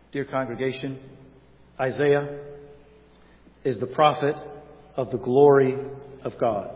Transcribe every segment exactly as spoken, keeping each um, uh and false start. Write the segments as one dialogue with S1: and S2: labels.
S1: Dear congregation, Isaiah is the prophet of the glory of God.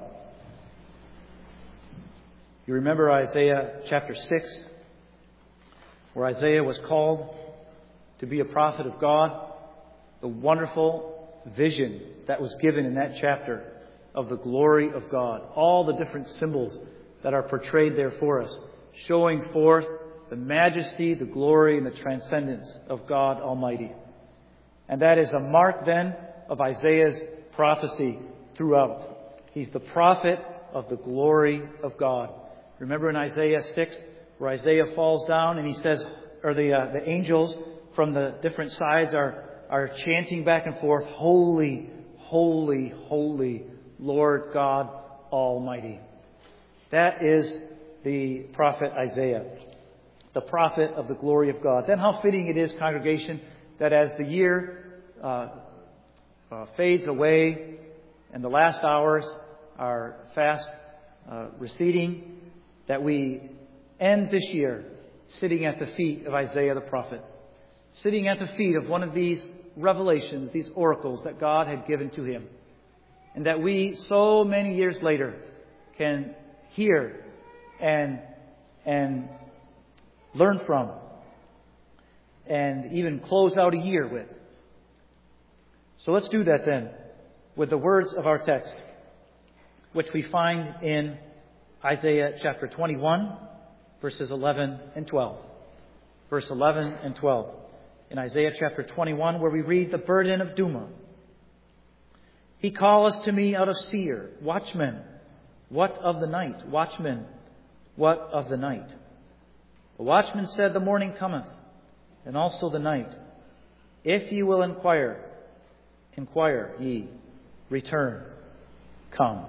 S1: You remember Isaiah chapter six, where Isaiah was called to be a prophet of God, the wonderful vision that was given in that chapter of the glory of God, all the different symbols that are portrayed there for us, showing forth the majesty, the glory, and the transcendence of God Almighty. And that is a mark then of Isaiah's prophecy throughout. He's the prophet of the glory of God. Remember in Isaiah six, where Isaiah falls down and he says, or the uh, the angels from the different sides are, are chanting back and forth, Holy, holy, holy, Lord God Almighty. That is the prophet Isaiah, the prophet of the glory of God. Then how fitting it is, congregation, that as the year uh, uh, fades away and the last hours are fast uh, receding, that we end this year sitting at the feet of Isaiah the prophet, sitting at the feet of one of these revelations, these oracles that God had given to him, and that we, so many years later, can hear and and learn from, and even close out a year with. So let's do that then with the words of our text, which we find in Isaiah chapter twenty-one, verses eleven and twelve. Verse eleven and twelve. In Isaiah chapter twenty-one, where we read the burden of Duma. He calleth to me out of Seir, watchmen, what of the night? Watchmen, what of the night? The watchman said, the morning cometh, and also the night. If ye will inquire, inquire ye, return, come.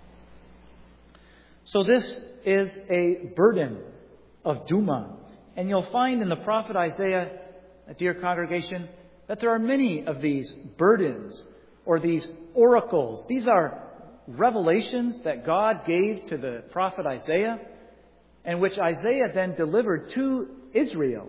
S1: So this is a burden of Duma. And you'll find in the prophet Isaiah, dear congregation, that there are many of these burdens or these oracles. These are revelations that God gave to the prophet Isaiah, and which Isaiah then delivered to Israel.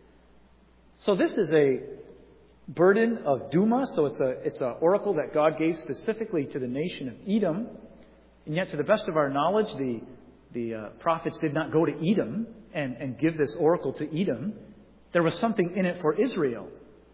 S1: So this is a burden of Duma. So it's a it's an oracle that God gave specifically to the nation of Edom. And yet, to the best of our knowledge, the the uh, prophets did not go to Edom and, and give this oracle to Edom. There was something in it for Israel.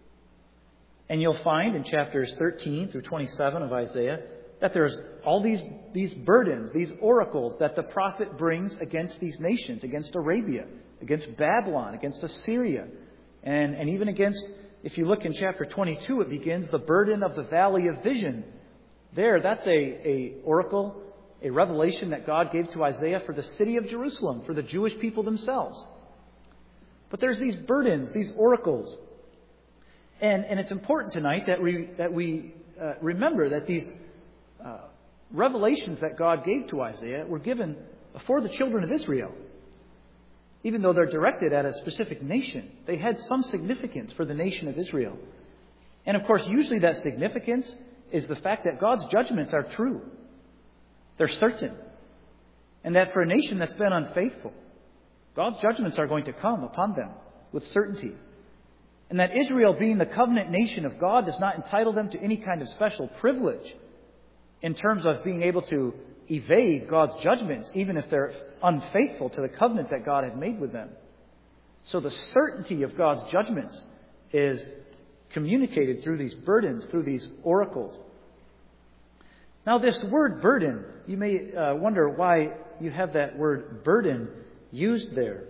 S1: And you'll find in chapters thirteen through twenty-seven of Isaiah that there's all these, these burdens, these oracles that the prophet brings against these nations, against Arabia, against Babylon, against Assyria, and, and even against, if you look in chapter twenty-two, it begins the burden of the valley of vision. There, that's a, a oracle, a revelation that God gave to Isaiah for the city of Jerusalem, for the Jewish people themselves. But there's these burdens, these oracles. And, and it's important tonight that we, that we uh, remember that these uh, revelations that God gave to Isaiah were given for the children of Israel. Even though they're directed at a specific nation, they had some significance for the nation of Israel. And of course, usually that significance is the fact that God's judgments are true. They're certain. And that for a nation that's been unfaithful, God's judgments are going to come upon them with certainty. And that Israel, being the covenant nation of God, does not entitle them to any kind of special privilege in terms of being able to evade God's judgments, even if they're unfaithful to the covenant that God had made with them. So the certainty of God's judgments is communicated through these burdens, through these oracles. Now, this word burden, you may uh, wonder why you have that word burden used there.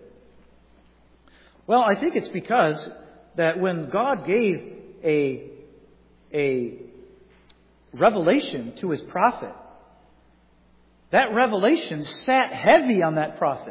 S1: Well, I think it's because that when God gave a, a revelation to his prophet, that revelation sat heavy on that prophet.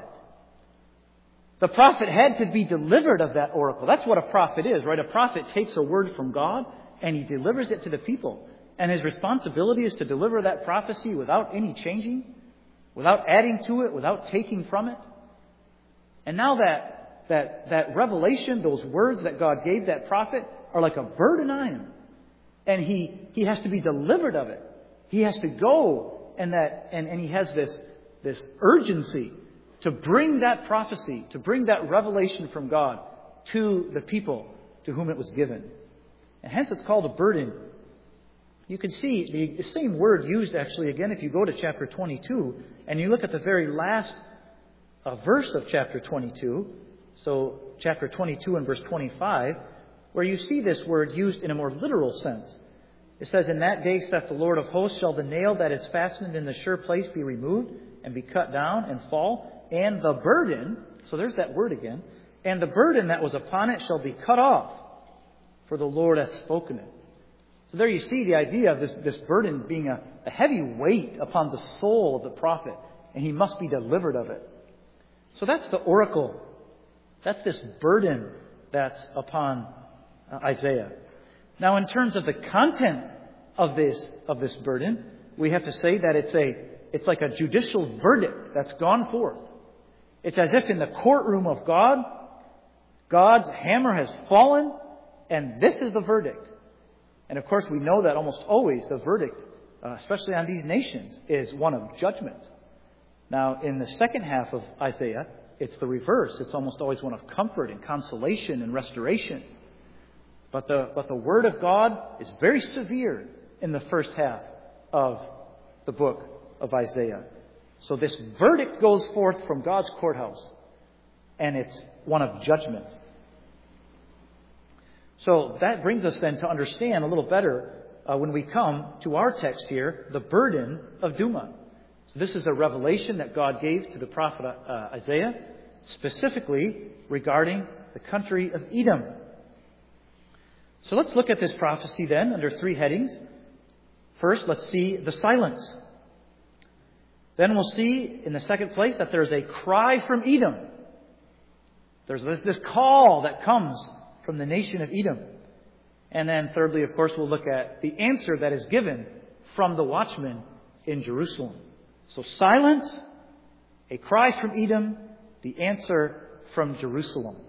S1: The prophet had to be delivered of that oracle. That's what a prophet is, right? A prophet takes a word from God and he delivers it to the people. And his responsibility is to deliver that prophecy without any changing, without adding to it, without taking from it. And now that that that revelation, those words that God gave that prophet, are like a burden on him. And he, he has to be delivered of it. He has to go and that and, and he has this, this urgency to bring that prophecy, to bring that revelation from God to the people, to whom it was given. And hence it's called a burden. You can see the same word used actually again if you go to chapter twenty-two and you look at the very last uh, verse of chapter twenty-two. So chapter twenty-two and verse twenty-five, where you see this word used in a more literal sense. It says, "In that day, saith the Lord of hosts, shall the nail that is fastened in the sure place be removed, and be cut down, and fall, and the burden," so there's that word again, "and the burden that was upon it shall be cut off, for the Lord hath spoken it." So there you see the idea of this, this burden being a, a heavy weight upon the soul of the prophet, and he must be delivered of it. So that's the oracle. That's this burden that's upon uh, Isaiah. Now, in terms of the content of this of this burden, we have to say that it's a it's like a judicial verdict that's gone forth. It's as if in the courtroom of God, God's hammer has fallen, and this is the verdict. And of course, we know that almost always the verdict, uh, especially on these nations, is one of judgment. Now, in the second half of Isaiah, it's the reverse. It's almost always one of comfort and consolation and restoration. But the, but the Word of God is very severe in the first half of the book of Isaiah. So this verdict goes forth from God's courthouse, and it's one of judgment. So that brings us then to understand a little better uh, when we come to our text here, the burden of Duma. So this is a revelation that God gave to the prophet uh, Isaiah, specifically regarding the country of Edom. So let's look at this prophecy then under three headings. First, let's see the silence. Then we'll see in the second place that there's a cry from Edom. There's this, this call that comes from the nation of Edom. And then thirdly, of course, we'll look at the answer that is given from the watchman in Jerusalem. So silence, a cry from Edom, the answer from Jerusalem.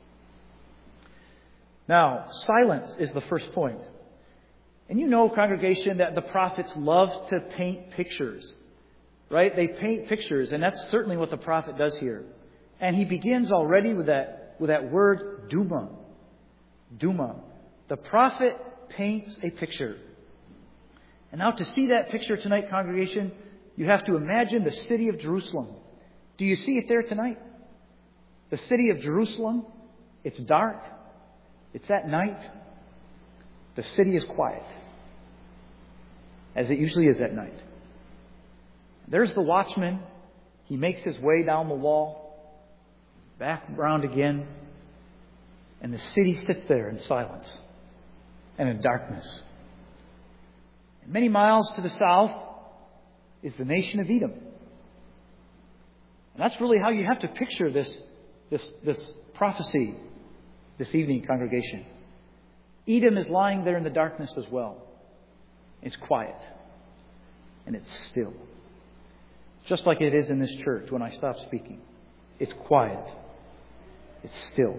S1: Now, silence is the first point. And you know, congregation, that the prophets love to paint pictures. Right? They paint pictures, and that's certainly what the prophet does here. And he begins already with that, with that word Duma. Duma. The prophet paints a picture. And now to see that picture tonight, congregation, you have to imagine the city of Jerusalem. Do you see it there tonight? The city of Jerusalem, it's dark. It's at night. The city is quiet, as it usually is at night. There's the watchman. He makes his way down the wall, back around again, and the city sits there in silence and in darkness. And many miles to the south is the nation of Edom. And that's really how you have to picture this, this, this prophecy this evening, congregation. Edom is lying there in the darkness as well. It's quiet. And it's still. Just like it is in this church when I stop speaking. It's quiet. It's still.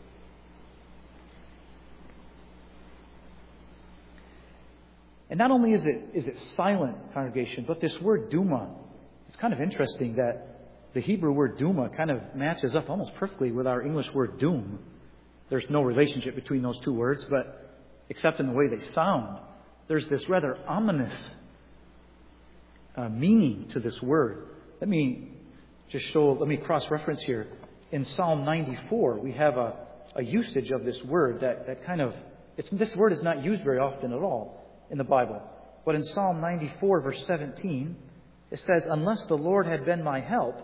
S1: And not only is it is it silent, congregation, but this word Duma, it's kind of interesting that the Hebrew word Duma kind of matches up almost perfectly with our English word doom. There's no relationship between those two words, but except in the way they sound, there's this rather ominous uh, meaning to this word. Let me just show, let me cross-reference here. In Psalm ninety-four, we have a, a usage of this word that, that kind of, it's, this word is not used very often at all in the Bible. But in Psalm ninety-four, verse seventeen, it says, "Unless the Lord had been my help,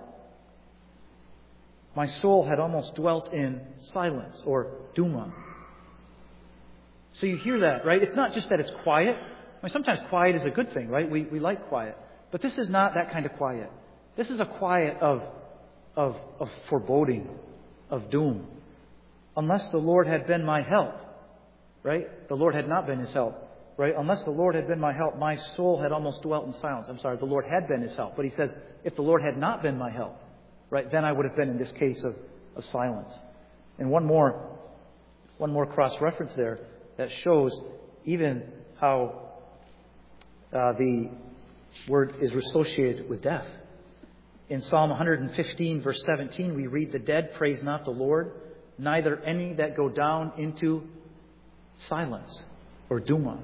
S1: my soul had almost dwelt in silence," or Duma. So you hear that, right? It's not just that it's quiet. I mean, sometimes quiet is a good thing, right? We we like quiet. But this is not that kind of quiet. This is a quiet of, of, of foreboding, of doom. Unless the Lord had been my help, right? The Lord had not been his help, right? Unless the Lord had been my help, my soul had almost dwelt in silence. I'm sorry, the Lord had been his help. But he says, if the Lord had not been my help, right, then I would have been in this case of, of silence. And one more, one more cross-reference there that shows even how uh, the word is associated with death. In Psalm one fifteen, verse seventeen, we read, "The dead praise not the Lord, neither any that go down into silence, or Duma.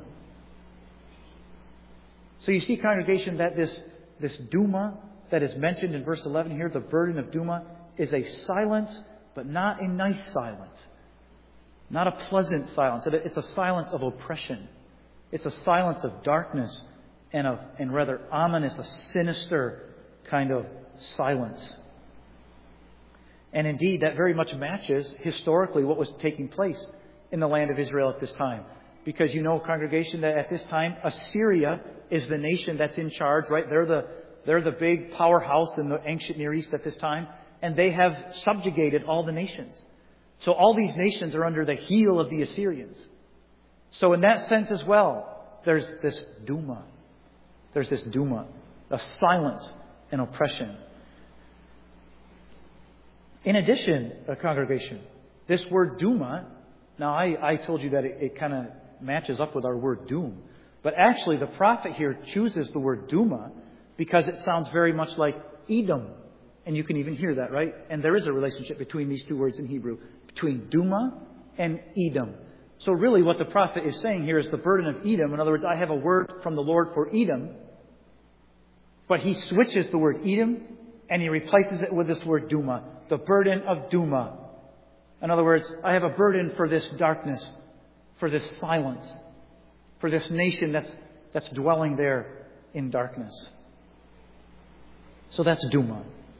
S1: So you see, congregation, that this, this Duma that is mentioned in verse eleven here, the burden of Duma, is a silence, but not a nice silence. Not a pleasant silence. It's a silence of oppression. It's a silence of darkness and of, and rather ominous, a sinister kind of silence. And indeed, that very much matches historically what was taking place in the land of Israel at this time. Because you know, congregation, that at this time, Assyria is the nation that's in charge, right? They're the, they're the big powerhouse in the ancient Near East at this time. And they have subjugated all the nations. So all these nations are under the heel of the Assyrians. So in that sense as well, there's this Duma. There's this Duma, a silence and oppression. In addition, a congregation, this word Duma, now I, I told you that it, it kind of matches up with our word doom. But actually the prophet here chooses the word Duma because it sounds very much like Edom. And you can even hear that, right? And there is a relationship between these two words in Hebrew, between Duma and Edom. So really what the prophet is saying here is the burden of Edom. In other words, I have a word from the Lord for Edom, but he switches the word Edom and he replaces it with this word Duma, the burden of Duma. In other words, I have a burden for this darkness, for this silence, for this nation that's, that's dwelling there in darkness. So that's Duma.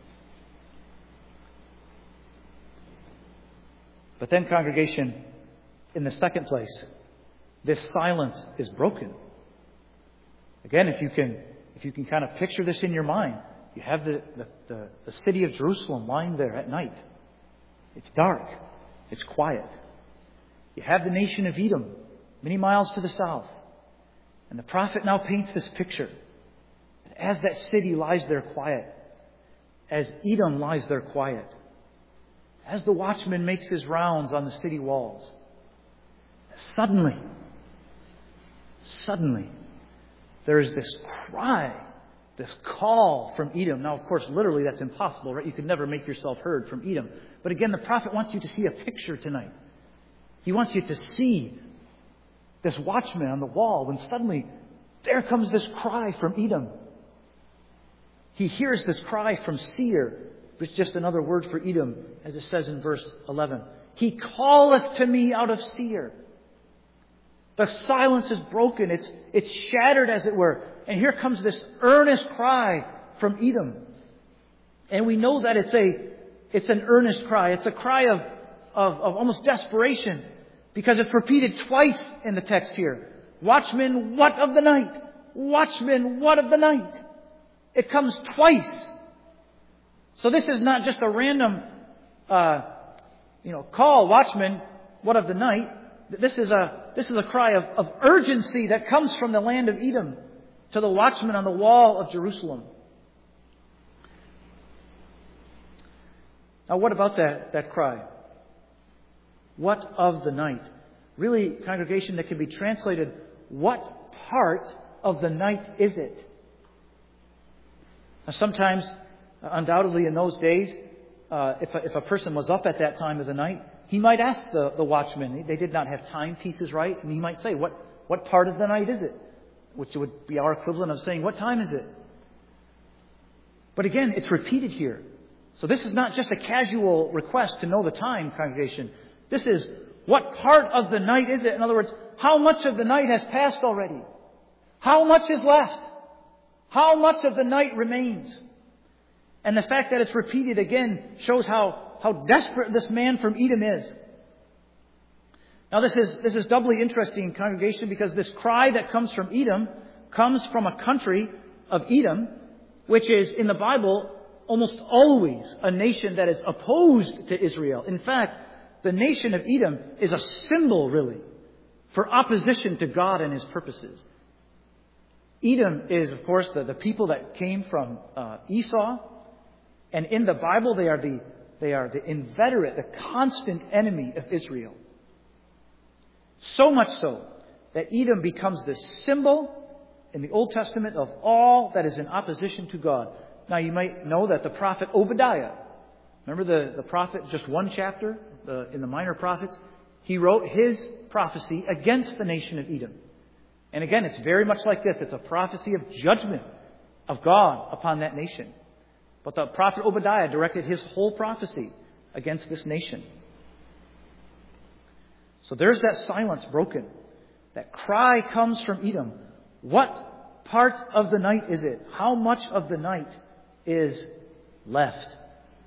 S1: But then, congregation, in the second place, this silence is broken. Again, if you can, if you can kind of picture this in your mind, you have the, the, the, the city of Jerusalem lying there at night. It's dark. It's quiet. You have the nation of Edom, many miles to the south. And the prophet now paints this picture. As that city lies there quiet, as Edom lies there quiet, as the watchman makes his rounds on the city walls, suddenly, suddenly, there is this cry, this call from Edom. Now, of course, literally that's impossible, right? You could never make yourself heard from Edom. But again, the prophet wants you to see a picture tonight. He wants you to see this watchman on the wall when suddenly there comes this cry from Edom. He hears this cry from Seir, which is just another word for Edom, as it says in verse eleven. He calleth to me out of Seir. The silence is broken. It's, it's shattered, as it were. And here comes this earnest cry from Edom. And we know that it's a, it's an earnest cry. It's a cry of, of, of almost desperation, because it's repeated twice in the text here. Watchman, what of the night? Watchman, what of the night? It comes twice. So this is not just a random, uh, you know, call, watchman, what of the night? This is a, this is a cry of, of urgency that comes from the land of Edom to the watchman on the wall of Jerusalem. Now, what about that, that cry? What of the night? Really, congregation, that can be translated, what part of the night is it? Now, sometimes, undoubtedly in those days, uh, if, a, if a person was up at that time of the night, he might ask the, the watchman. They did not have timepieces, right? And he might say, what, what part of the night is it? Which would be our equivalent of saying, what time is it? But again, it's repeated here. So this is not just a casual request to know the time, congregation. This is, what part of the night is it? In other words, how much of the night has passed already? How much is left? How much of the night remains? And the fact that it's repeated again shows how, how desperate this man from Edom is. Now this is, this is doubly interesting, congregation, because this cry that comes from Edom comes from a country of Edom, which is in the Bible almost always a nation that is opposed to Israel. In fact, the nation of Edom is a symbol, really, for opposition to God and His purposes. Edom is, of course, the, the people that came from uh, Esau. And in the Bible, they are the, they are the inveterate, the constant enemy of Israel. So much so that Edom becomes the symbol in the Old Testament of all that is in opposition to God. Now, you might know that the prophet Obadiah, remember the, the prophet, just one chapter the, in the minor prophets, he wrote his prophecy against the nation of Edom. And again, it's very much like this. It's a prophecy of judgment of God upon that nation. But the prophet Obadiah directed his whole prophecy against this nation. So there's that silence broken. That cry comes from Edom. What part of the night is it? How much of the night is left?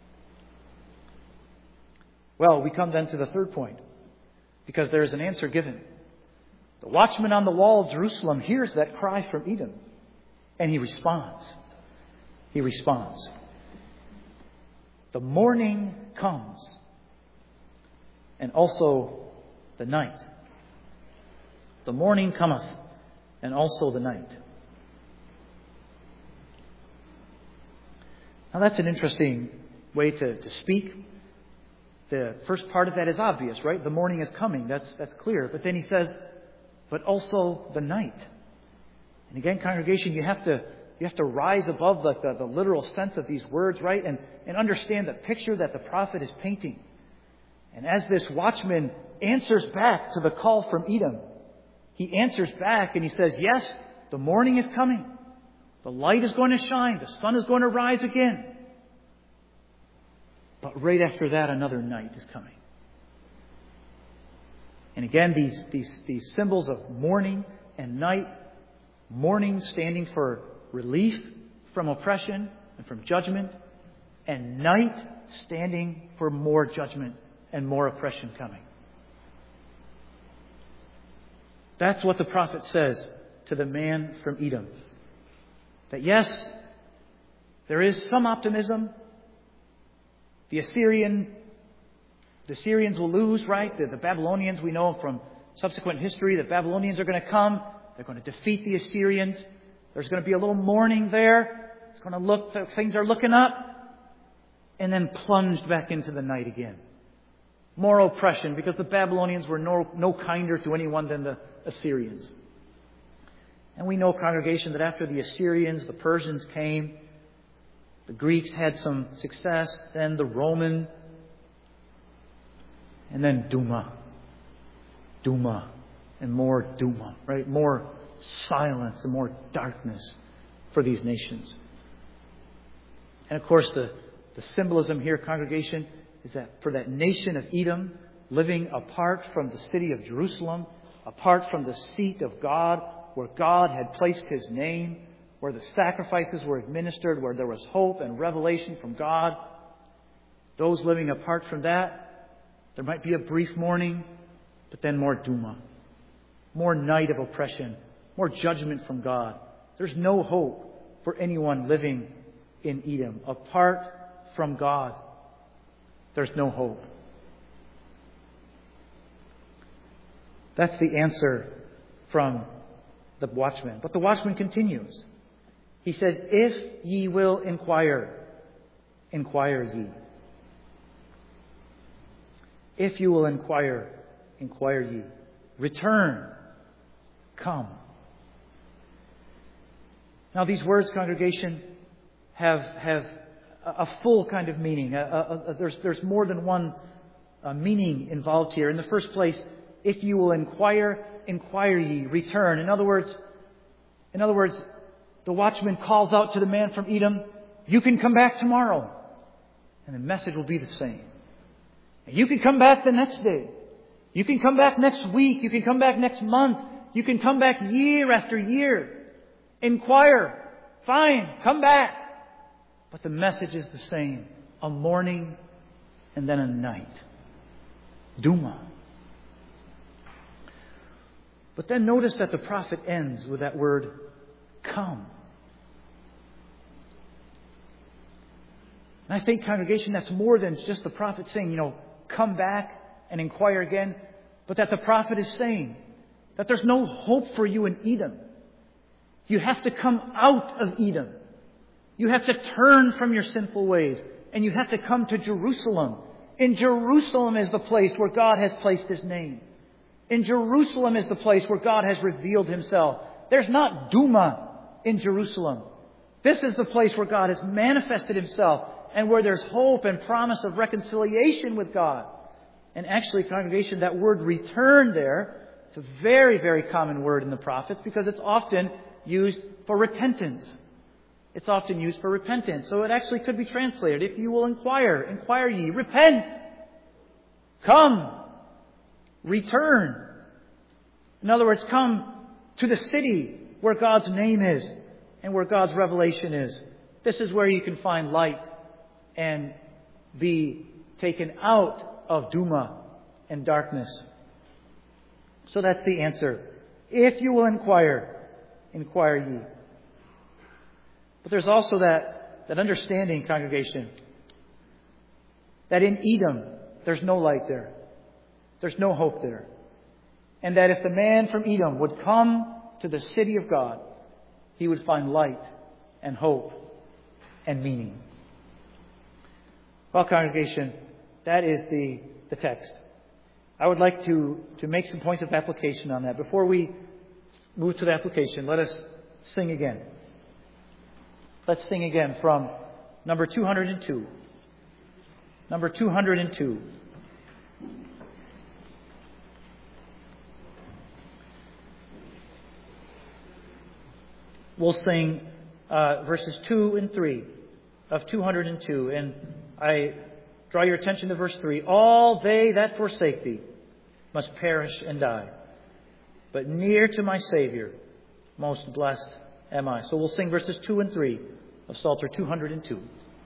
S1: Well, we come then to the third point, because there is an answer given. The watchman on the wall of Jerusalem hears that cry from Edom, and he responds. He responds. The morning comes, and also the night. The morning cometh, and also the night. Now that's an interesting way to, to speak. The first part of that is obvious, right? The morning is coming. That's that's clear. But then he says, but also the night. And again, congregation, you have to you have to rise above the, the, the literal sense of these words, right? And, and understand the picture that the prophet is painting. And as this watchman answers back to the call from Edom, he answers back and he says, yes, the morning is coming. The light is going to shine. The sun is going to rise again. But right after that, another night is coming. And again, these, these, these symbols of morning and night. Morning standing for relief from oppression and from judgment. And night standing for more judgment and more oppression coming. That's what the prophet says to the man from Edom. That yes, there is some optimism. The Assyrian, the Assyrians will lose, right? The, the Babylonians, we know from subsequent history, the Babylonians are going to come. They're going to defeat the Assyrians. There's going to be a little mourning there. It's going to look, things are looking up. And then plunged back into the night again. More oppression, because the Babylonians were no, no kinder to anyone than the Assyrians. And we know, congregation, that after the Assyrians, the Persians came. The Greeks had some success, then the Roman, and then Duma. Duma, and more Duma, right? More silence and more darkness for these nations. And of course, the, the symbolism here, congregation, is that for that nation of Edom, living apart from the city of Jerusalem, apart from the seat of God, where God had placed His name, where the sacrifices were administered, where there was hope and revelation from God. Those living apart from that, there might be a brief mourning, but then more Duma. More night of oppression. More judgment from God. There's no hope for anyone living in Edom. Apart from God, there's no hope. That's the answer from the watchman. But the watchman continues. He says, if ye will inquire, inquire ye. If you will inquire, inquire ye. Return, come. Now these words, congregation, have have a full kind of meaning. A, a, a, there's, there's more than one uh, meaning involved here. In the first place, if you will inquire, inquire ye, return. In other words, in other words, the watchman calls out to the man from Edom, you can come back tomorrow. And the message will be the same. You can come back the next day. You can come back next week. You can come back next month. You can come back year after year. Inquire. Fine. Come back. But the message is the same. A morning and then a night. Duma. But then notice that the prophet ends with that word, come. And I think, congregation, that's more than just the prophet saying, you know, come back and inquire again. But that the prophet is saying that there's no hope for you in Edom. You have to come out of Edom. You have to turn from your sinful ways. And you have to come to Jerusalem. In Jerusalem is the place where God has placed His name. In Jerusalem is the place where God has revealed Himself. There's not Duma in Jerusalem. This is the place where God has manifested Himself and where there's hope and promise of reconciliation with God. And actually, congregation, that word return there, it's a very, very common word in the prophets because it's often used for repentance. It's often used for repentance. So it actually could be translated, if you will inquire, inquire ye, repent, come, return. In other words, come to the city where God's name is and where God's revelation is. This is where you can find light and be taken out of Duma and darkness. So that's the answer. If you will inquire, inquire ye. But there's also that, that understanding, congregation, that in Edom, there's no light there. There's no hope there. And that if the man from Edom would come to the city of God, he would find light and hope and meaning. Well, congregation, that is the, the text. I would like to, to make some points of application on that. Before we move to the application, let us sing again. Let's sing again from number two hundred two. Number two hundred two. We'll sing uh, verses two and three of two hundred two. And I draw your attention to verse three. All they that forsake thee must perish and die. But near to my Savior, most blessed am I. So we'll sing verses two and three of Psalter two hundred two.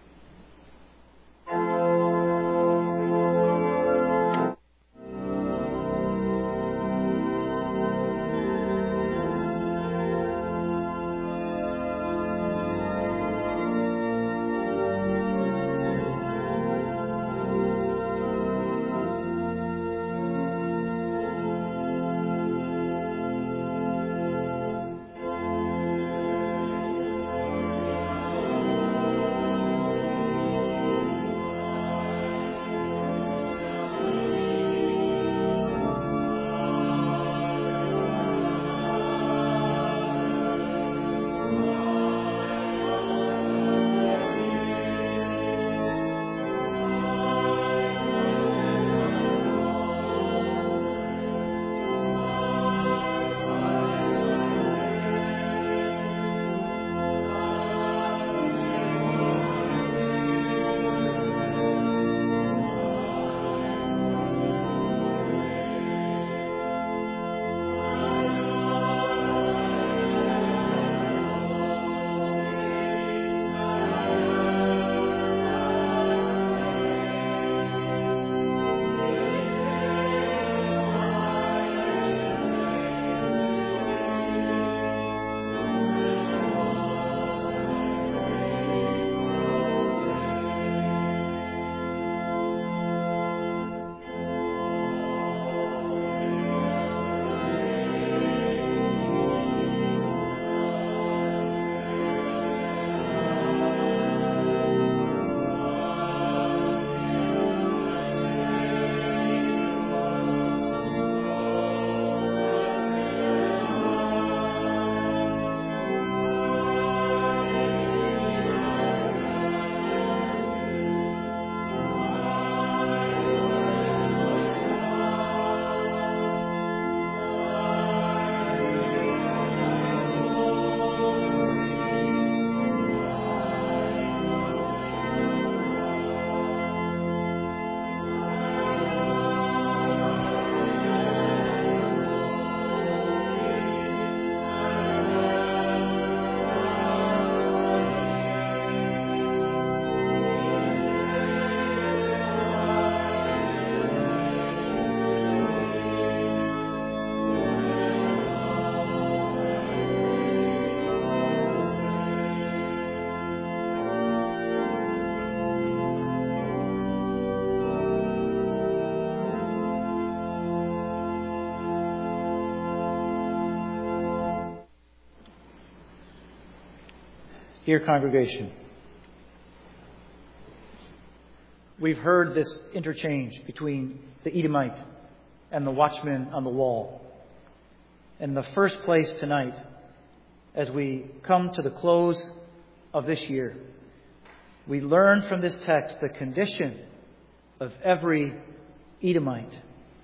S1: Dear congregation, we've heard this interchange between the Edomite and the watchman on the wall. In the first place tonight, as we come to the close of this year, we learn from this text the condition of every Edomite.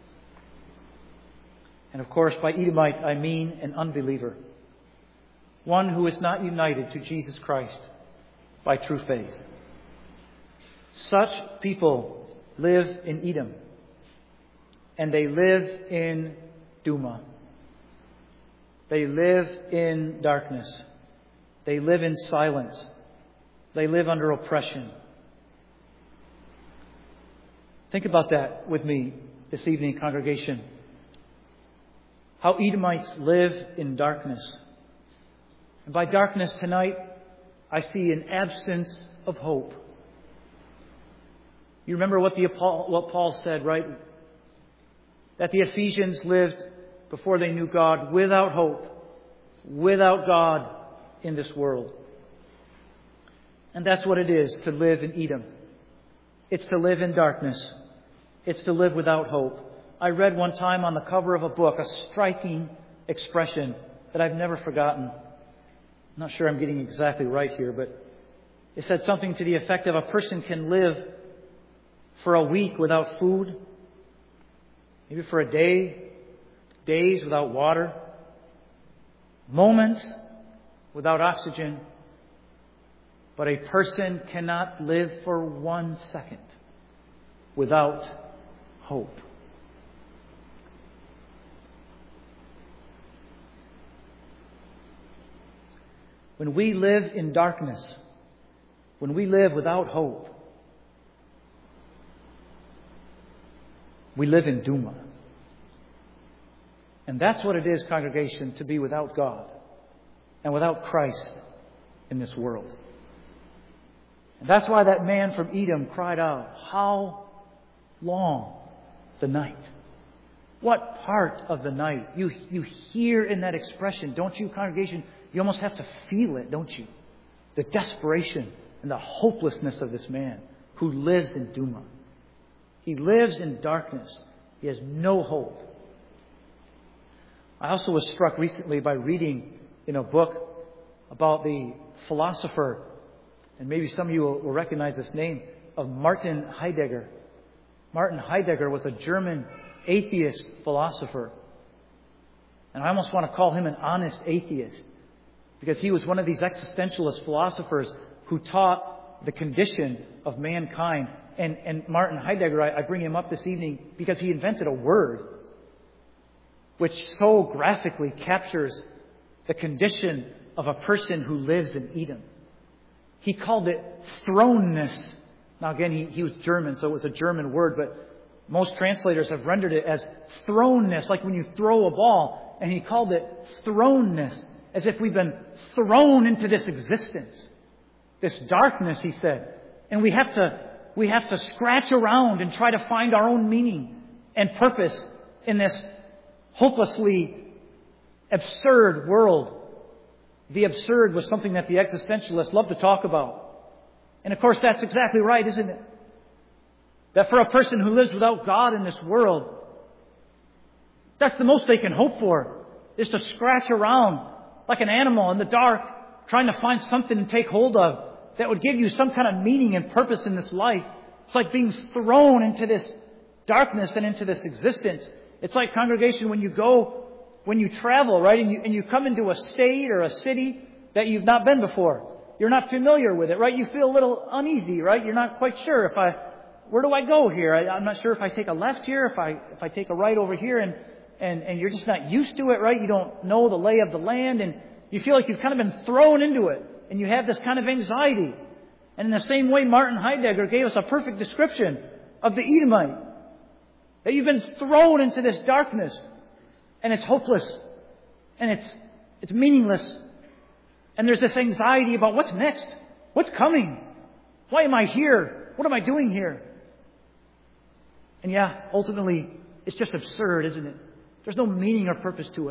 S1: And of course, by Edomite, I mean an unbeliever. One who is not united to Jesus Christ by true faith. Such people live in Edom. And they live in Duma. They live in darkness. They live in silence. They live under oppression. Think about that with me this evening, congregation. How Edomites live in darkness. And by darkness tonight, I see an absence of hope. You remember what the what Paul said, right? That the Ephesians lived before they knew God without hope, without God in this world. And that's what it is to live in Edom. It's to live in darkness. It's to live without hope. I read one time on the cover of a book a striking expression that I've never forgotten. I'm not sure I'm getting exactly right here, but it said something to the effect of a person can live for a week without food, maybe for a day, days without water, moments without oxygen, but a person cannot live for one second without hope. When we live in darkness, when we live without hope, we live in Duma. And that's what it is, congregation, to be without God and without Christ in this world. And that's why that man from Edom cried out, "How long the night?" What part of the night? You, you hear in that expression, don't you, congregation? You almost have to feel it, don't you? The desperation and the hopelessness of this man who lives in Duma. He lives in darkness. He has no hope. I also was struck recently by reading in a book about the philosopher, and maybe some of you will, will recognize this name, of Martin Heidegger. Martin Heidegger was a German atheist philosopher. And I almost want to call him an honest atheist, because he was one of these existentialist philosophers who taught the condition of mankind. And, and Martin Heidegger, I, I bring him up this evening because he invented a word which so graphically captures the condition of a person who lives in Edom. He called it thrownness. Now again, he, he was German, so it was a German word, but most translators have rendered it as thrownness, like when you throw a ball. And he called it thrownness, as if we've been thrown into this existence, this darkness, he said. And we have to we have to scratch around and try to find our own meaning and purpose in this hopelessly absurd world. The absurd was something that the existentialists love to talk about. And of course, that's exactly right, isn't it? That for a person who lives without God in this world, that's the most they can hope for, is to scratch around like an animal in the dark, trying to find something to take hold of that would give you some kind of meaning and purpose in this life. It's like being thrown into this darkness and into this existence. It's like, congregation, when you go, when you travel, right, and you, and you come into a state or a city that you've not been before. You're not familiar with it, right? You feel a little uneasy, right? You're not quite sure if I, where do I go here? I, I'm not sure if I take a left here, if I, if I take a right over here, and, and, and you're just not used to it, right? You don't know the lay of the land, and you feel like you've kind of been thrown into it. And you have this kind of anxiety. And in the same way, Martin Heidegger gave us a perfect description of the Edomite. That you've been thrown into this darkness. And it's hopeless. And it's it's meaningless. And there's this anxiety about what's next? What's coming? Why am I here? What am I doing here? And yeah, ultimately, it's just absurd, isn't it? There's no meaning or purpose to it.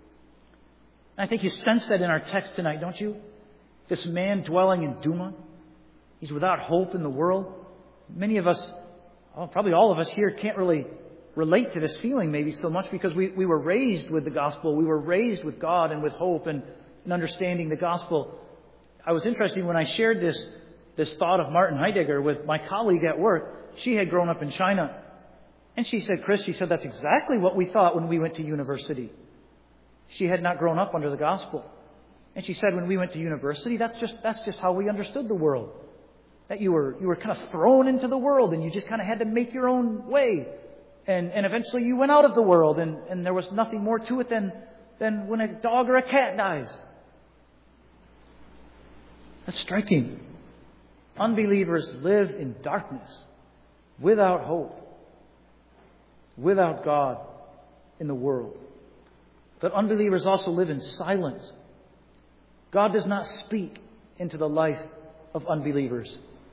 S1: And I think you sense that in our text tonight, don't you? This man dwelling in Duma, he's without hope in the world. Many of us, oh, probably all of us here, can't really relate to this feeling maybe so much because we, we were raised with the gospel. We were raised with God and with hope and, and understanding the gospel. I was interested when I shared this, this thought of Martin Heidegger with my colleague at work. She had grown up in China. And she said, Chris, she said, that's exactly what we thought when we went to university. She had not grown up under the gospel. And she said, when we went to university, that's just that's just how we understood the world. That you were you were kind of thrown into the world and you just kind of had to make your own way. And and eventually you went out of the world and, and there was nothing more to it than, than when a dog or a cat dies. That's striking. Unbelievers live in darkness, without hope, without God in the world. But unbelievers also live in silence. God does not speak into the life of unbelievers.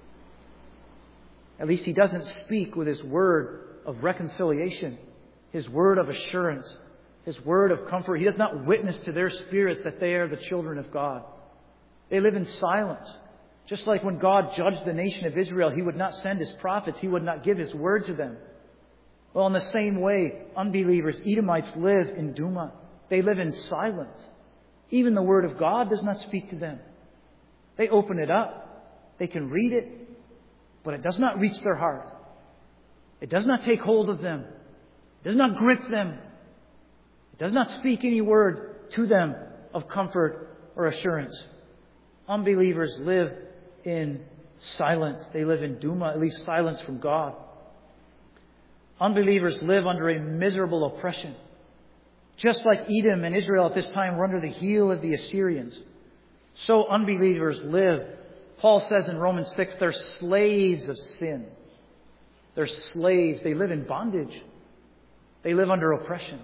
S1: At least He doesn't speak with His word of reconciliation, His word of assurance, His word of comfort. He does not witness to their spirits that they are the children of God. They live in silence. Just like when God judged the nation of Israel, He would not send His prophets. He would not give His word to them. Well, in the same way, unbelievers, Edomites, live in Duma. They live in silence. Even the Word of God does not speak to them. They open it up. They can read it, but it does not reach their heart. It does not take hold of them. It does not grip them. It does not speak any word to them of comfort or assurance. Unbelievers live in silence. They live in Duma, at least silence from God. Unbelievers live under a miserable oppression. Just like Edom and Israel at this time were under the heel of the Assyrians, so unbelievers live. Paul says in Romans six, they're slaves of sin. They're slaves. They live in bondage. They live under oppression.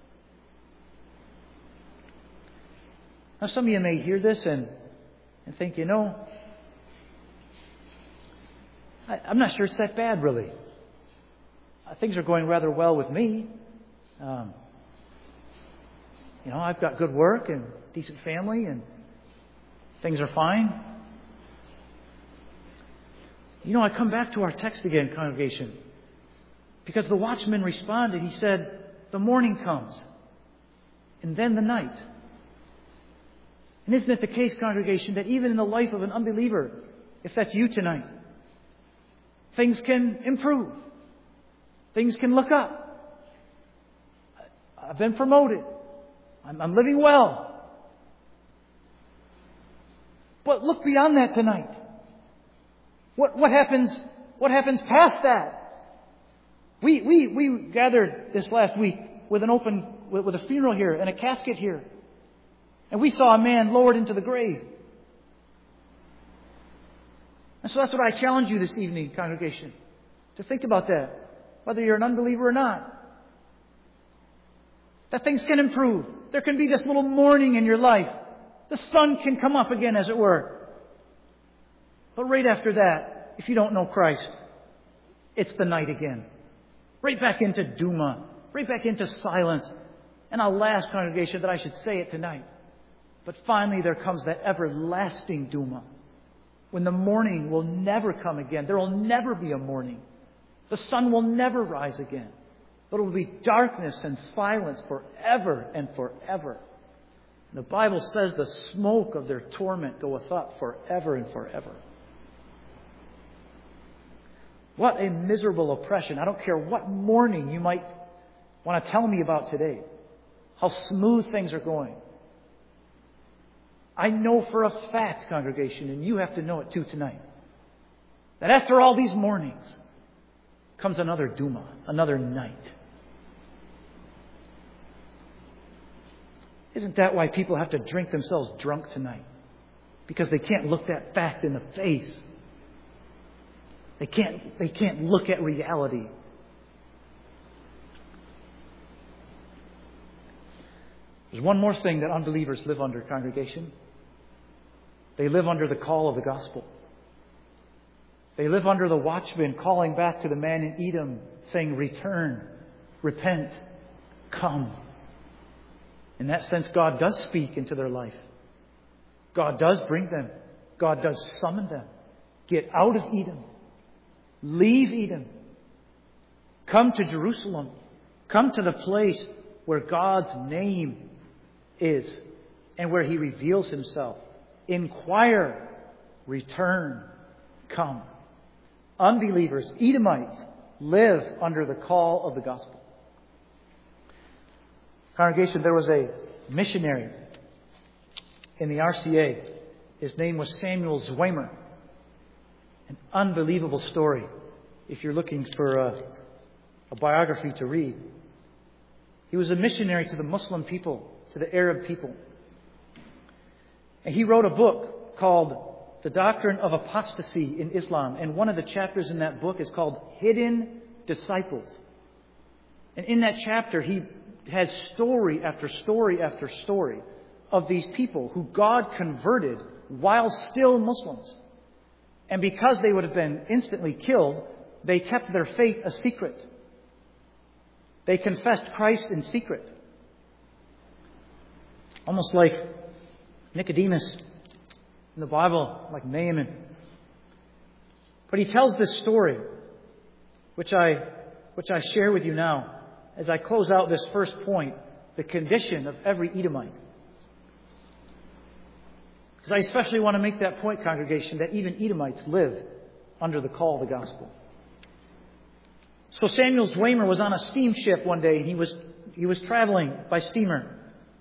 S1: Now some of you may hear this and, and think, you know, I, I'm not sure it's that bad, really. Uh, things are going rather well with me. Um, You know, I've got good work and decent family and things are fine. You know, I come back to our text again, congregation, because the watchman responded. He said, the morning comes and then the night. And isn't it the case, congregation, that even in the life of an unbeliever, if that's you tonight, things can improve. Things can look up. I've been promoted. I'm, I'm living well. But look beyond that tonight. What, what happens, what happens past that? We, we, we gathered this last week with an open, with, with a funeral here and a casket here. And we saw a man lowered into the grave. And so that's what I challenge you this evening, congregation, to think about that, whether you're an unbeliever or not. That things can improve. There can be this little morning in your life. The sun can come up again, as it were. But right after that, if you don't know Christ, it's the night again. Right back into Duma. Right back into silence. And I'll last, congregation, that I should say it tonight. But finally there comes that everlasting Duma. When the morning will never come again. There will never be a morning. The sun will never rise again. But it will be darkness and silence forever and forever. And the Bible says the smoke of their torment goeth up forever and forever. What a miserable oppression. I don't care what morning you might want to tell me about today. How smooth things are going. I know for a fact, congregation, and you have to know it too tonight, that after all these mornings comes another Duma, another night. Isn't that why people have to drink themselves drunk tonight? Because they can't look that fact in the face. They can't, they can't look at reality. There's one more thing that unbelievers live under, congregation. They live under the call of the gospel. They live under the watchman calling back to the man in Edom, saying, return, repent, come. In that sense, God does speak into their life. God does bring them. God does summon them. Get out of Edom. Leave Edom. Come to Jerusalem. Come to the place where God's name is and where He reveals Himself. Inquire. Return. Come. Unbelievers, Edomites, live under the call of the gospel. Congregation, there was a missionary in the R C A. His name was Samuel Zwemer. An unbelievable story if you're looking for a, a biography to read. He was a missionary to the Muslim people, to the Arab people. And he wrote a book called The Doctrine of Apostasy in Islam. And one of the chapters in that book is called Hidden Disciples. And in that chapter, he has story after story after story of these people who God converted while still Muslims. And because they would have been instantly killed, they kept their faith a secret. They confessed Christ in secret. Almost like Nicodemus in the Bible, like Naaman. But he tells this story, which I, which I share with you now, as I close out this first point, the condition of every Edomite. Because I especially want to make that point, congregation, that even Edomites live under the call of the gospel. So Samuel Zwemer was on a steamship one day. He was, he was traveling by steamer.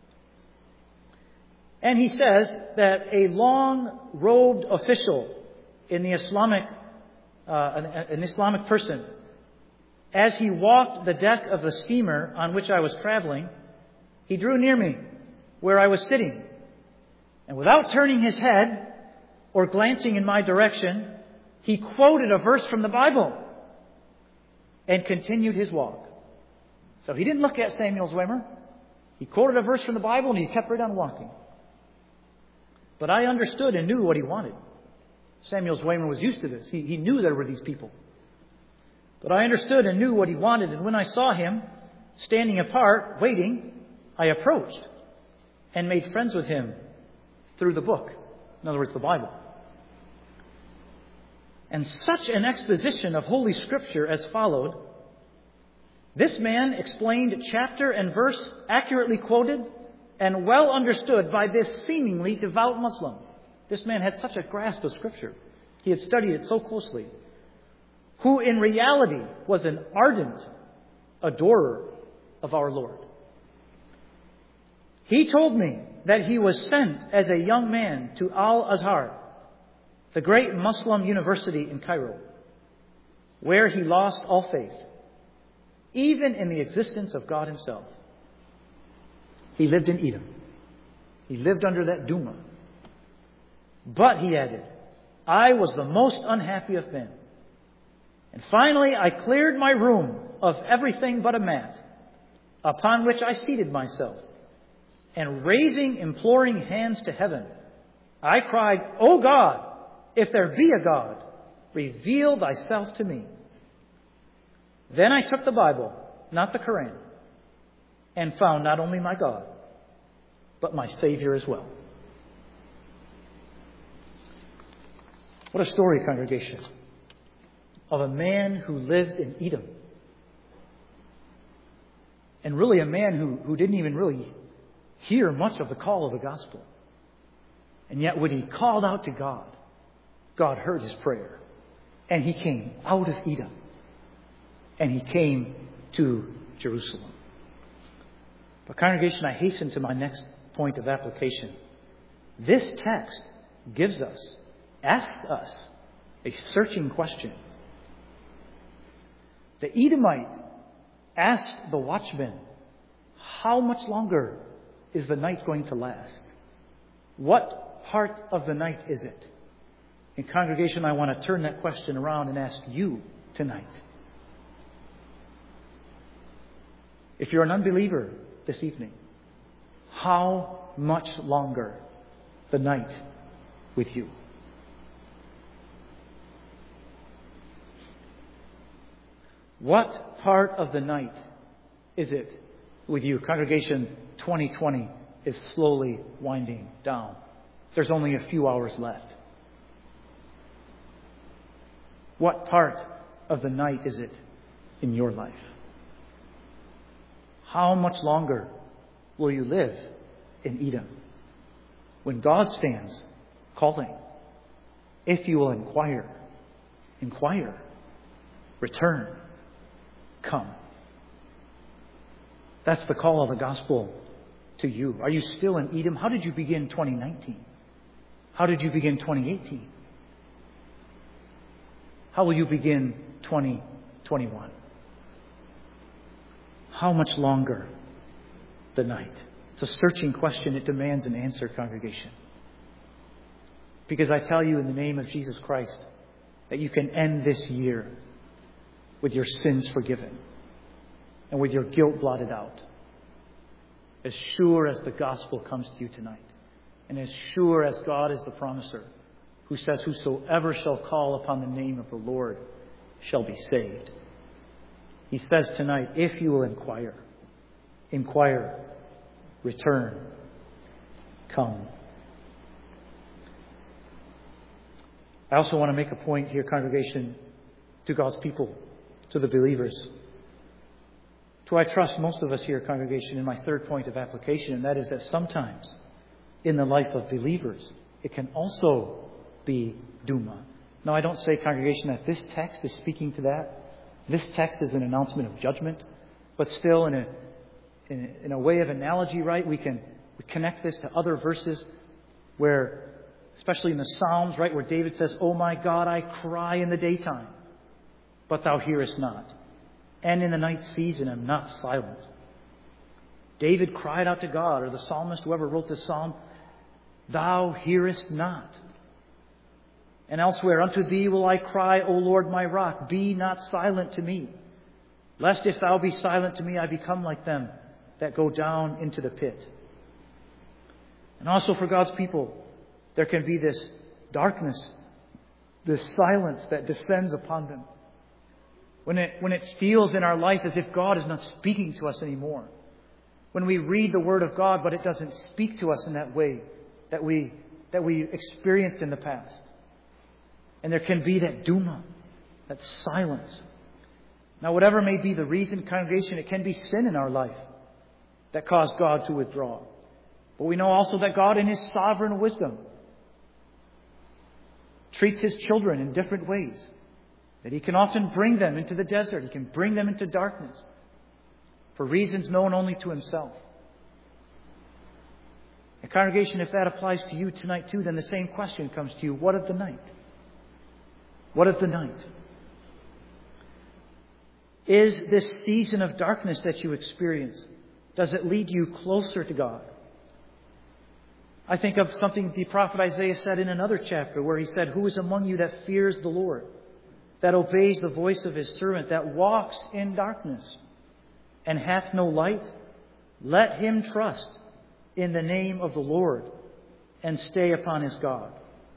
S1: And he says that a long-robed official in the Islamic, uh, an, an Islamic person, as he walked the deck of the steamer on which I was traveling, he drew near me where I was sitting. And without turning his head or glancing in my direction, he quoted a verse from the Bible and continued his walk. So he didn't look at Samuel Zwemer. He quoted a verse from the Bible and he kept right on walking. But I understood and knew what he wanted. Samuel Zwemer was used to this. He, he knew there were these people. But I understood and knew what he wanted. And when I saw him standing apart, waiting, I approached and made friends with him through the book. In other words, the Bible. And such an exposition of Holy Scripture as followed. This man explained chapter and verse accurately quoted and well understood by this seemingly devout Muslim. This man had such a grasp of Scripture. He had studied it so closely. Who in reality was an ardent adorer of our Lord. He told me that he was sent as a young man to Al-Azhar, the great Muslim university in Cairo, where he lost all faith, even in the existence of God Himself. He lived in Edom. He lived under that Duma. But, he added, I was the most unhappy of men. And finally, I cleared my room of everything but a mat, upon which I seated myself. And raising imploring hands to heaven, I cried, O God, if there be a God, reveal Thyself to me. Then I took the Bible, not the Quran, and found not only my God, but my Savior as well. What a story, congregation, of a man who lived in Edom. And really a man who, who didn't even really hear much of the call of the gospel. And yet when he called out to God, God heard his prayer. And he came out of Edom. And he came to Jerusalem. But congregation, I hasten to my next point of application. This text gives us, asks us, a searching question. The Edomite asked the watchman, how much longer is the night going to last? What part of the night is it? In congregation, I want to turn that question around and ask you tonight. If you're an unbeliever this evening, how much longer the night with you? What part of the night is it with you? Congregation, twenty twenty is slowly winding down. There's only a few hours left. What part of the night is it in your life? How much longer will you live in Edom when God stands calling? If you will inquire, inquire, return, come. That's the call of the gospel to you. Are you still in Edom? How did you begin twenty nineteen? How did you begin twenty eighteen? How will you begin twenty twenty-one? How much longer the night? It's a searching question. It demands an answer, congregation. Because I tell you in the name of Jesus Christ that you can end this year with your sins forgiven and with your guilt blotted out. As sure as the gospel comes to you tonight, and as sure as God is the promiser, who says, whosoever shall call upon the name of the Lord shall be saved. He says tonight, if you will inquire, inquire, return, come. I also want to make a point here, congregation, to God's people, to the believers. To I trust most of us here, congregation, in my third point of application, and that is that sometimes in the life of believers, it can also be Duma. Now, I don't say, congregation, that this text is speaking to that. This text is an announcement of judgment. But still, in a, in a, in a way of analogy, right, we can we connect this to other verses where, especially in the Psalms, right, where David says, "Oh my God, I cry in the daytime, but thou hearest not. And in the night season am not silent." David cried out to God, or the psalmist, whoever wrote this psalm, "Thou hearest not." And elsewhere, "Unto thee will I cry, O Lord my rock, be not silent to me. Lest if thou be silent to me, I become like them that go down into the pit." And also for God's people, there can be this darkness, this silence that descends upon them. When it, when it feels in our life as if God is not speaking to us anymore. When we read the Word of God, but it doesn't speak to us in that way that we, that we experienced in the past. And there can be that Duma, that silence. Now, whatever may be the reason, congregation, it can be sin in our life that caused God to withdraw. But we know also that God, in His sovereign wisdom, treats His children in different ways. That He can often bring them into the desert. He can bring them into darkness for reasons known only to Himself. And congregation, if that applies to you tonight too, then the same question comes to you. What of the night? What of the night? Is this season of darkness that you experience, does it lead you closer to God? I think of something the prophet Isaiah said in another chapter where he said, "Who is among you that fears the Lord, that obeys the voice of His servant, that walks in darkness and hath no light? Let him trust in the name of the Lord and stay upon his God."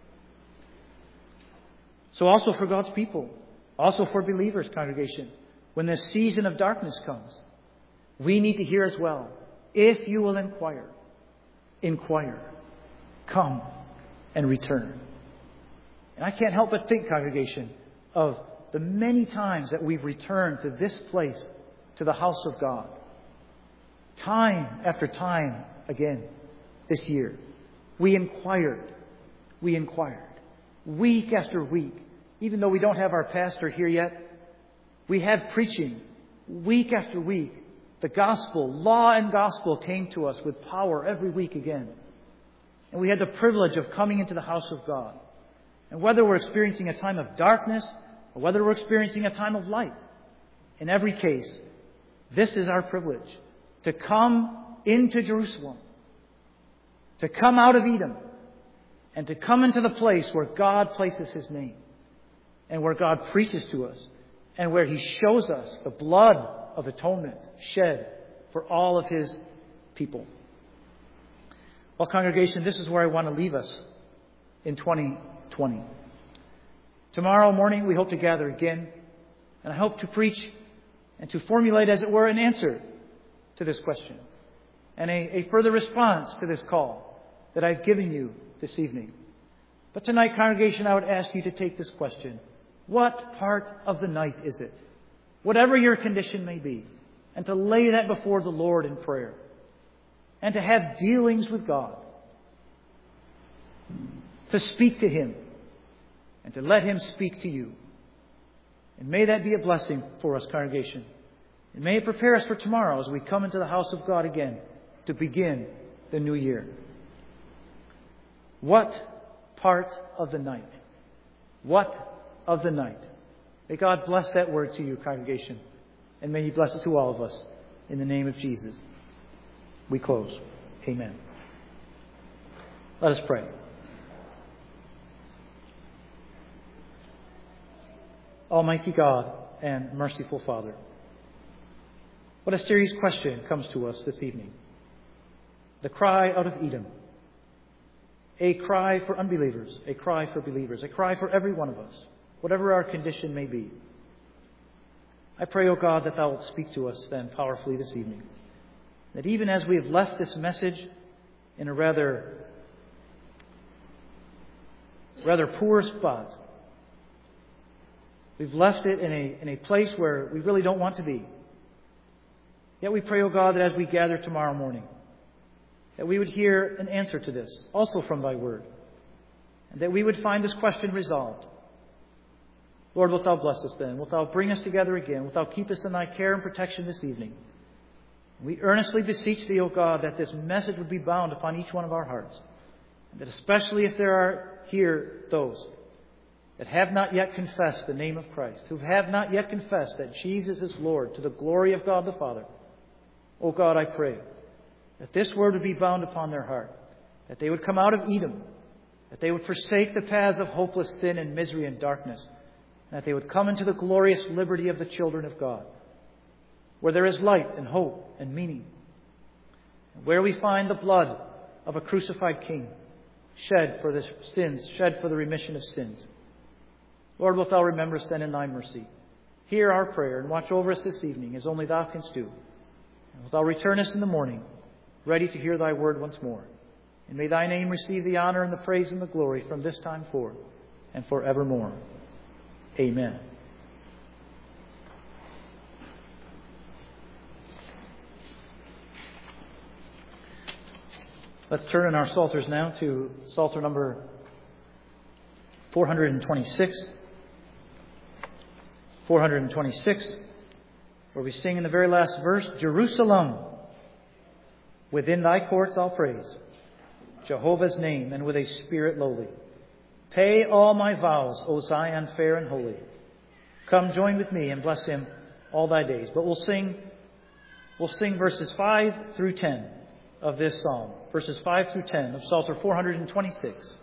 S1: So also for God's people, also for believers, congregation, when the season of darkness comes, we need to hear as well, if you will inquire, inquire, come and return. And I can't help but think, congregation, of the many times that we've returned to this place, to the house of God. Time after time again this year. We inquired. We inquired. Week after week. Even though we don't have our pastor here yet, we had preaching week after week. The gospel, law and gospel came to us with power every week again. And we had the privilege of coming into the house of God. And whether we're experiencing a time of darkness or whether we're experiencing a time of light, in every case, this is our privilege. To come into Jerusalem. To come out of Edom. And to come into the place where God places His name. And where God preaches to us. And where He shows us the blood of atonement shed for all of His people. Well, congregation, this is where I want to leave us in twenty twenty. Tomorrow morning we hope to gather again. And I hope to preach and to formulate, as it were, an answer to this question. And a, a further response to this call that I've given you this evening. But tonight, congregation, I would ask you to take this question. What part of the night is it? Whatever your condition may be. And to lay that before the Lord in prayer. And to have dealings with God. To speak to Him. And to let Him speak to you. And may that be a blessing for us, congregation, And may it prepare us for tomorrow as we come into the house of God again to begin the new year. What part of the night? What of the night? May God bless that word to you, congregation. And may He bless it to all of us. In the name of Jesus. We close. Amen. Let us pray. Almighty God and merciful Father, what a serious question comes to us this evening. The cry out of Edom. A cry for unbelievers, a cry for believers, a cry for every one of us, whatever our condition may be. I pray, O God, that Thou wilt speak to us then powerfully this evening. That even as we have left this message in a rather, rather poor spot, we've left it in a, in a place where we really don't want to be. Yet we pray, O God, that as we gather tomorrow morning, that we would hear an answer to this, also from Thy Word, and that we would find this question resolved. Lord, wilt Thou bless us then? Wilt Thou bring us together again? Wilt Thou keep us in Thy care and protection this evening? We earnestly beseech Thee, O God, that this message would be bound upon each one of our hearts, and that especially if there are here those that have not yet confessed the name of Christ, who have not yet confessed that Jesus is Lord to the glory of God the Father, O God, I pray that this word would be bound upon their heart, that they would come out of Edom, that they would forsake the paths of hopeless sin and misery and darkness, and that they would come into the glorious liberty of the children of God, where there is light and hope and meaning, and where we find the blood of a crucified King shed for the sins, shed for the remission of sins. Lord, wilt Thou remember us then in Thy mercy. Hear our prayer and watch over us this evening as only Thou canst do. And wilt Thou return us in the morning, ready to hear Thy word once more. And may Thy name receive the honor and the praise and the glory from this time forth and forevermore. Amen. Let's turn in our psalters now to Psalter number four hundred twenty-six. four hundred twenty-six, where we sing in the very last verse, Jerusalem, within Thy courts I'll praise Jehovah's name, and with a spirit lowly. Pay all my vows, O Zion fair and holy. Come join with me and bless Him all thy days. But we'll sing, we'll sing verses five through ten of this psalm. Verses five through ten of Psalter four hundred twenty-six.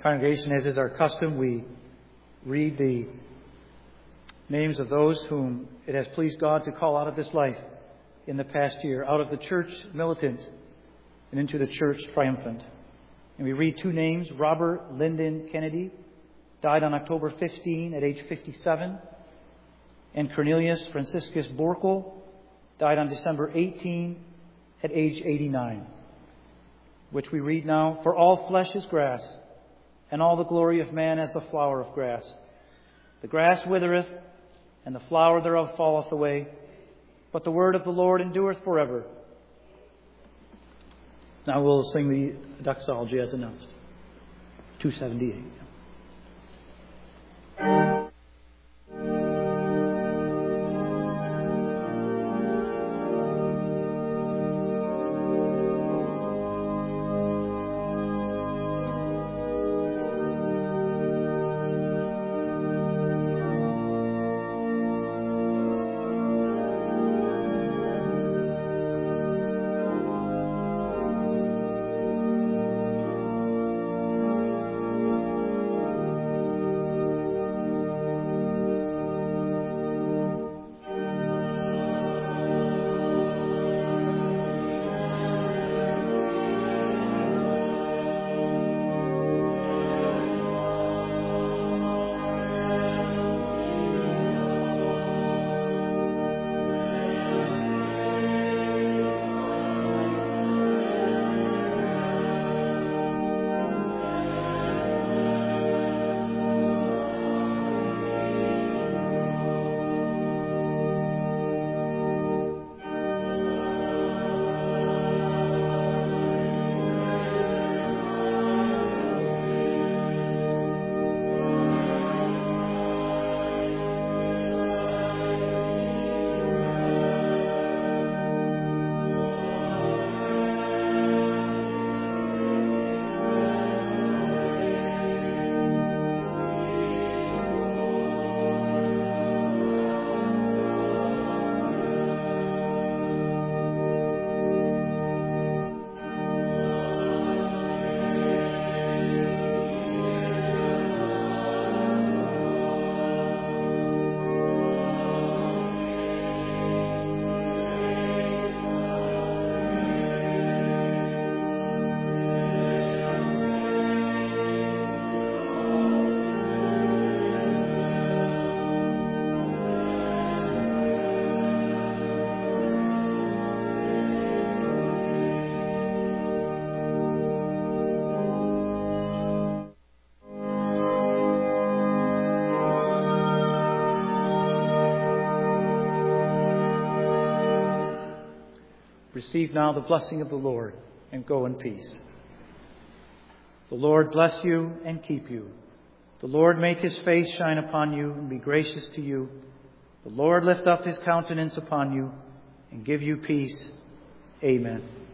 S1: Congregation, as is our custom, we read the names of those whom it has pleased God to call out of this life in the past year, out of the church militant and into the church triumphant. And we read two names. Robert Lyndon Kennedy died on October fifteenth at age fifty-seven. And Cornelius Franciscus Borkel died on December eighteenth at age eighty-nine. Which we read now, "For all flesh is grass, and all the glory of man as the flower of grass. The grass withereth, and the flower thereof falleth away, but the word of the Lord endureth forever." Now we'll sing the doxology as announced. two seventy-eight. Receive now the blessing of the Lord, and go in peace. The Lord bless you and keep you. The Lord make his face shine upon you and be gracious to you. The Lord lift up his countenance upon you and give you peace. Amen.